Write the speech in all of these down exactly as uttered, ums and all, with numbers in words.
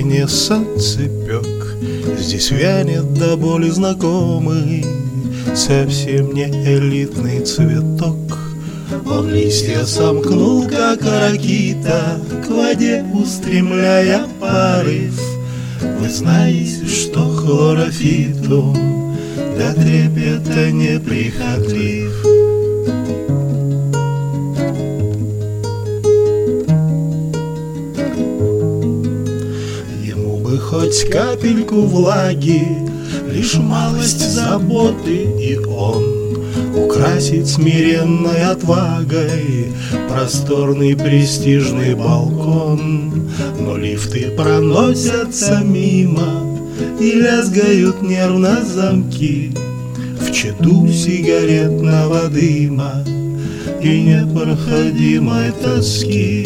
окне солнцепек. Здесь вянет до боли знакомый, совсем не элитный цветок. Он листья сомкнул, как ракита, к воде устремляя порыв. Вы знаете, что хлорофитум до трепета неприхотлив. Ему бы хоть капельку влаги, лишь малость заботы, и он украсит смиренной отвагой просторный престижный балкон. Но лифты проносятся мимо и лязгают нервно замки в чаду сигаретного дыма и непроходимой тоски.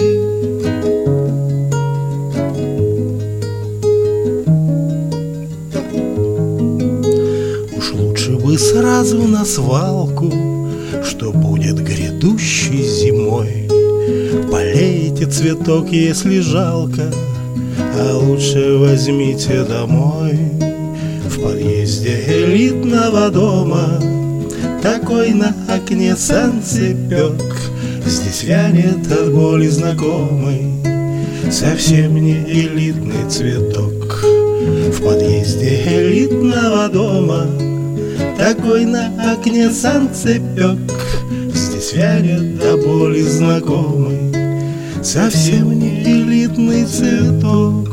Вы сразу на свалку, что будет грядущей зимой. Полейте цветок, если жалко, а лучше возьмите домой. В подъезде элитного дома такой на окне солнцепек. Здесь вянет от боли знакомый, совсем не элитный цветок. В подъезде элитного дома такой на окне солнцепек. Здесь вянет до боли знакомый, совсем не элитный цветок.